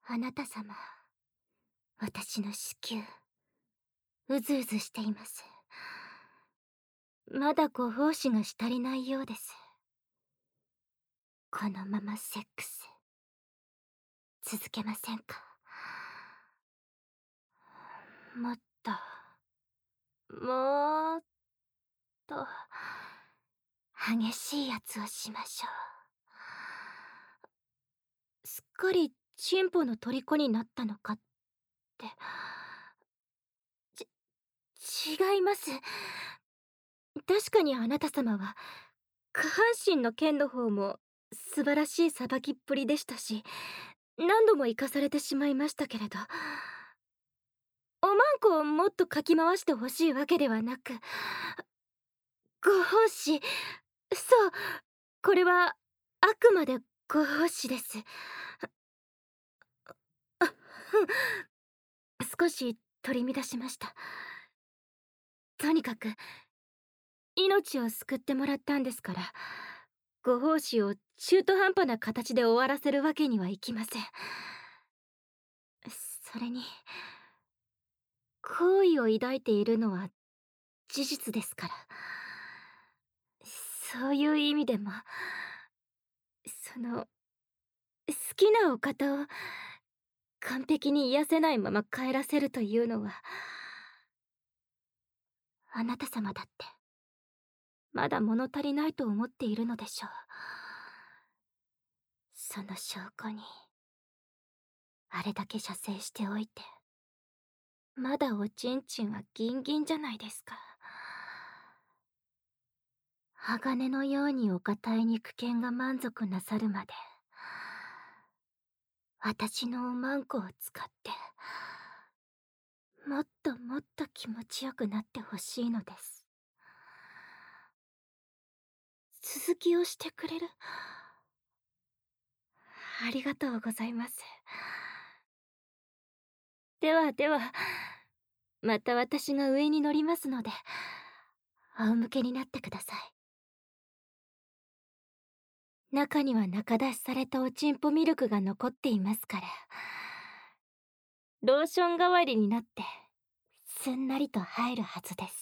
あなた様、私の子宮、うずうずしています。まだご奉仕がし足りないようです。このままセックス、続けませんか？もっと、もっと、激しいやつをしましょう。すっかりチンポの虜になったのかって。違います。確かにあなた様は、下半身の剣の方も素晴らしいさばきっぷりでしたし、何度も生かされてしまいましたけれど、おまんこをもっとかき回してほしいわけではなく、ご奉仕、そう、これはあくまでご奉仕です。あ、少し取り乱しました。とにかく、命を救ってもらったんですから、ご奉仕を中途半端な形で終わらせるわけにはいきません。それに、好意を抱いているのは事実ですから。そういう意味でも、好きなお方を完璧に癒せないまま帰らせるというのは、あなた様だって、まだ物足りないと思っているのでしょう。その証拠に、あれだけ射精しておいて、まだおちんちんはギンギンじゃないですか。鋼のようにお堅い肉片が満足なさるまで、私のおまんこを使って、もっともっと気持ちよくなってほしいのです。続きをしてくれる？ありがとうございます。ではでは、また私が上に乗りますので、仰向けになってください。中には中出しされたおちんぽミルクが残っていますから、ローション代わりになって、すんなりと入るはずです。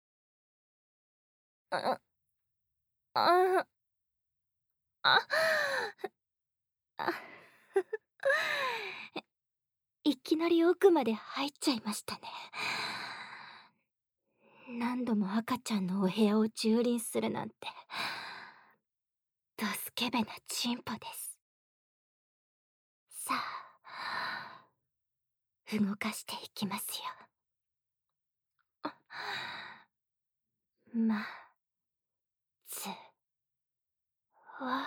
あ、あ、あ、あ、いきなり奥まで入っちゃいましたね。何度も赤ちゃんのお部屋を蹂躙するなんて、ドスケベなチンポです。さあ、動かしていきますよ。まずは、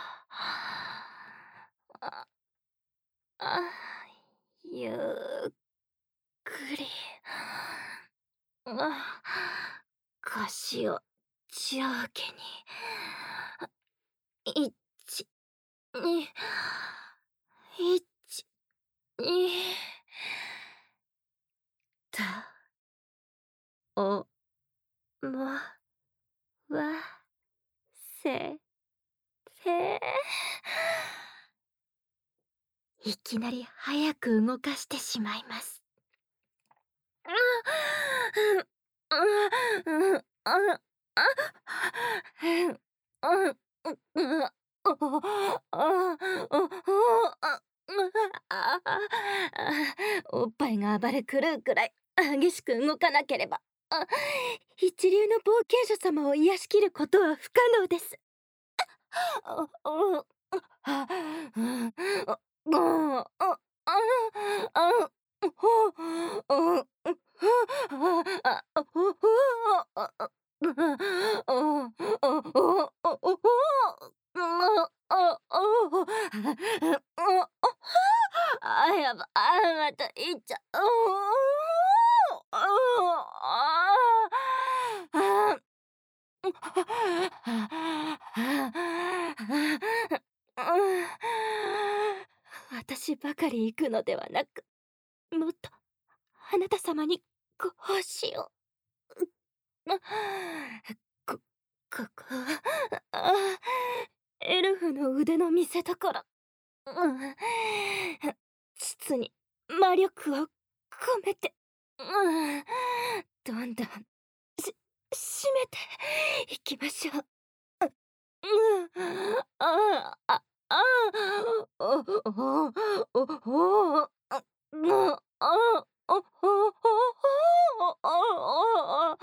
あ、あ、ゆっくり、腰を上下に、一、二、一、二、と、お、も、わ、せ、せ、いきなり早く動かしてしまいます。おっぱいが暴れ狂うくらい激しく動かなければ、一流の冒険者様を癒しきることは不可能です。やば、またいっちゃう。私ばかり行くのではなく、もっとあなた様にご奉仕を。こ、ここは、エルフの腕の見せ所。膣スに魔力を込めて、どんどん締めていきましょう。うん、ああ、ああ、おお、おお、あ、もう、あ、おほほほ、おお、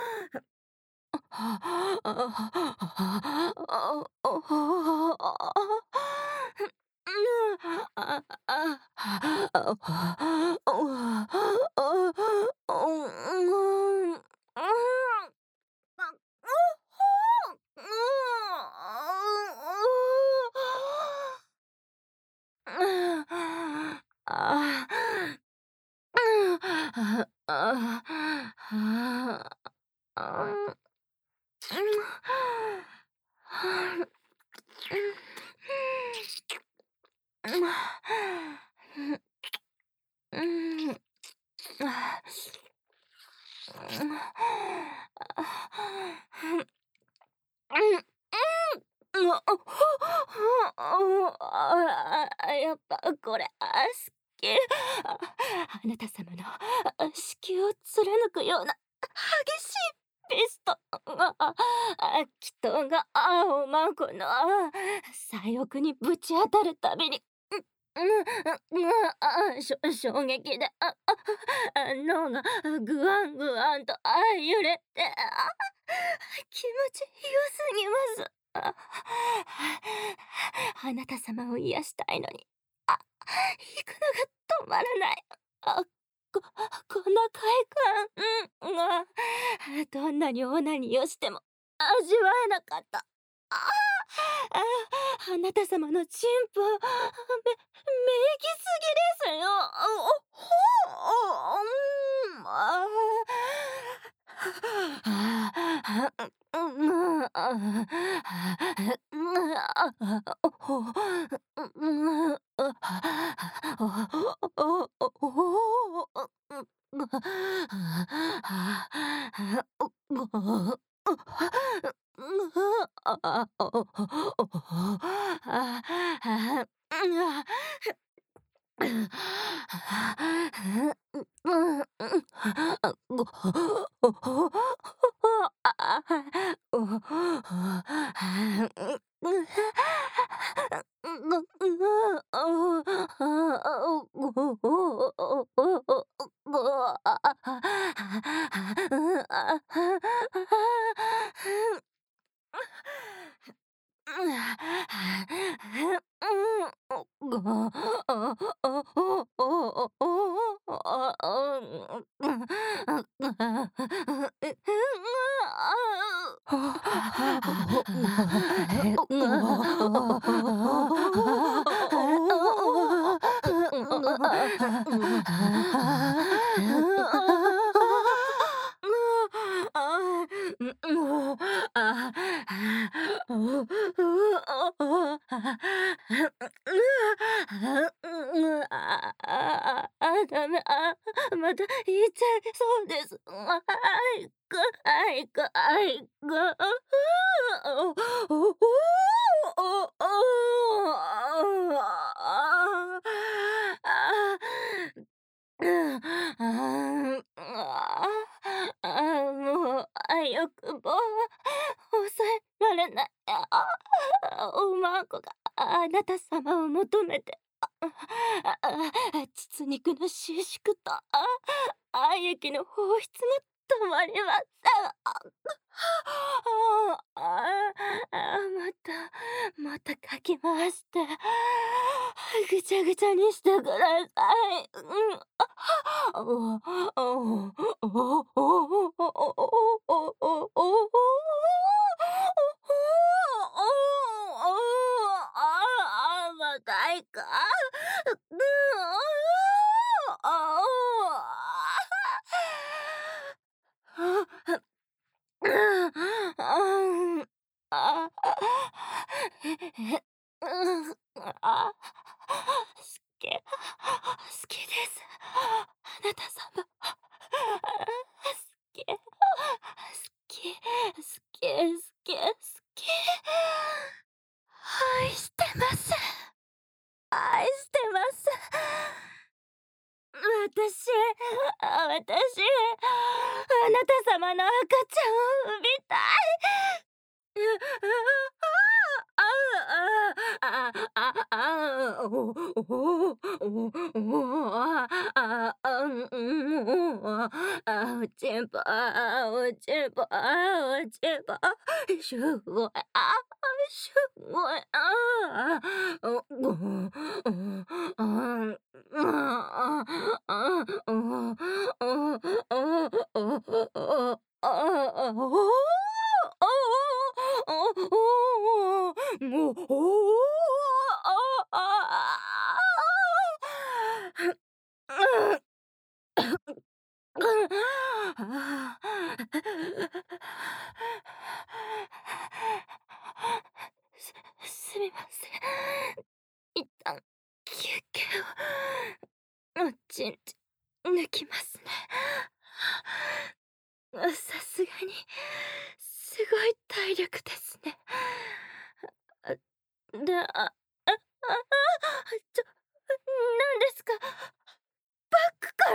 やっぱこれ、好き。あなた様の子宮を貫くような激しいピストが、祈祷がおまんこの左翼にぶち当たるたびに、衝撃で、脳がぐわんぐわんと揺れて、気持ちよすぎます。あなた様を癒したいのに、行くのが止まらない。ここの快感が、どんなにオナニーをしても味わえなかった。あなた様のチンポ、め、めきすぎですよ。ダメ、また言っちゃいそうです。もう、欲望は抑えられない。おまんこがあなた様を求めて、膣肉の収縮と愛液の放出が止まりません。またかき回して、ぐちゃぐちゃにしてください。またいか。好きです。あなた様。好き、好き、好き、好き、好き。愛してます。愛してます。 あなた様の赤ちゃんを産みたい。すみません。一旦休憩を。おちんち抜きますね。さすがにすごい体力ですね。何ですか？バックから。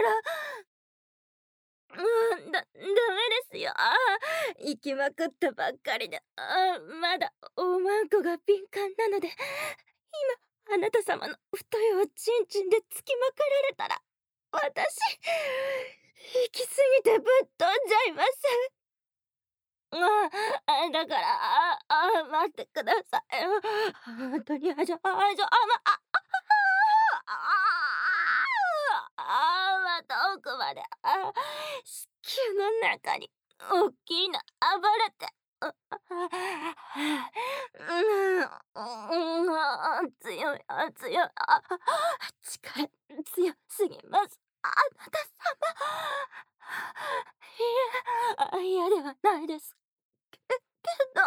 ダメですよ。行きまくったばっかりで、まだおまんこが敏感なので、今あなた様の太いおちんちんでつきまくられたら、私行き過ぎてぶっ飛んじゃいます。だから、待ってください。本当に、また奥まで、子宮の中に大きいの暴れて、強い、力強すぎます。あなた様。嫌ではないです。けど、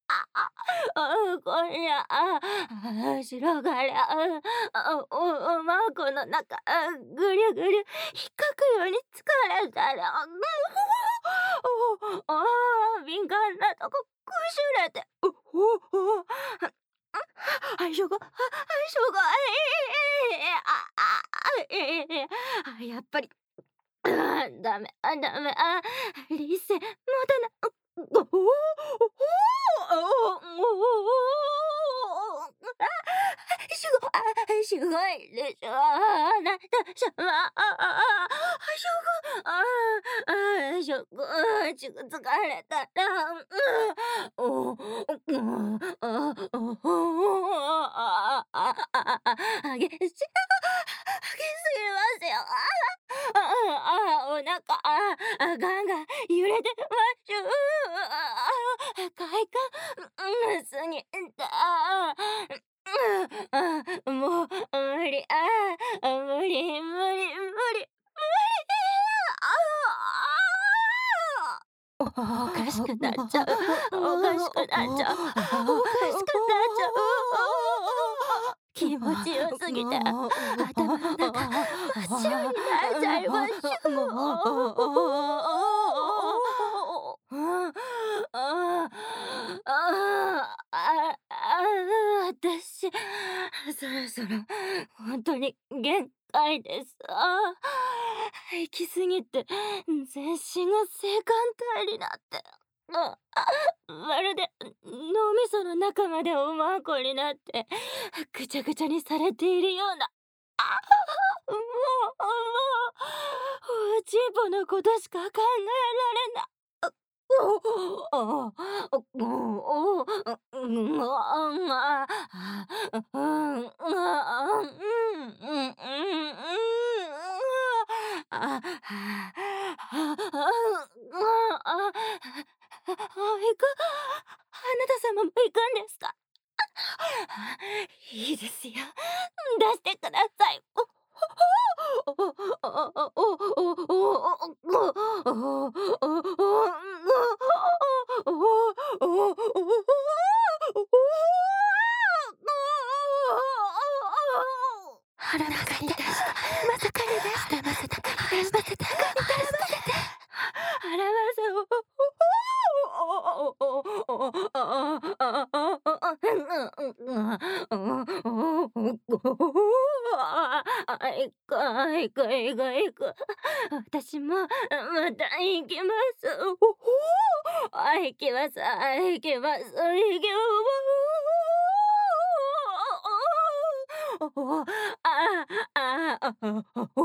こりゃ、白がりゃ、おまんこの中、ぐりゅぐりゅ、引っかくように疲れたら、敏感なとこ、くしゅれて、しょが、やっぱり、ダメ、理性、持たな、すごいでしょ。あなた様。疲れたら、激しすぎますよ。お腹、ガンガン揺れてましゅ。快感、すぎた。もう無理、無理、おかしくなっちゃう。気持ちよすぎて、頭の中、真っ白になっちゃいまし私、そろそろ本当に限界です。行き過ぎて全身が性感帯になって、まるで脳みその中までおまんこになってぐちゃぐちゃにされているような。もう、おちんぽのことしか考えられない。あなた様も行くんですか？いいですよ。出してください。腹中に出した。まさかに出した。まさかに出した。中に絡ませて。腹ませ。 行く行く行く。私も、また行きます。行きます、行きます、行きお、ああ、ああ、お、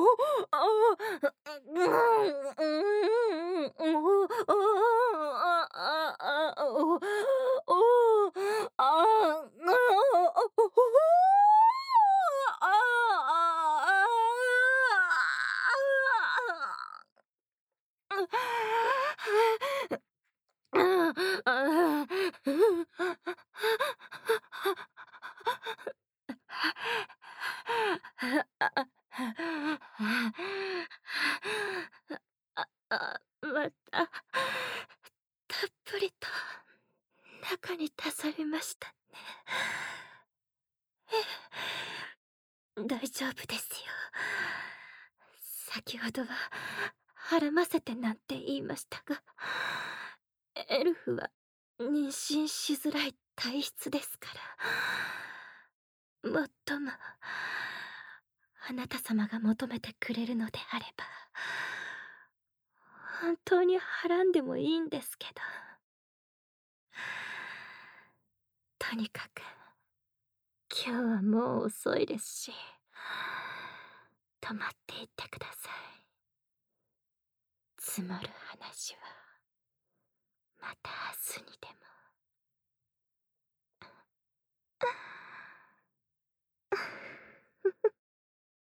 また、たっぷりと中に足されましたね。大丈夫ですよ。先ほどは、はらませてなんて言いましたが、エルフは妊娠しづらい体質ですから。もっとも、あなた様が求めてくれるのであれば、本当にはらんでもいいんですけど。とにかく、今日はもう遅いですし、泊まっていってください。積もる話は、また明日にでも。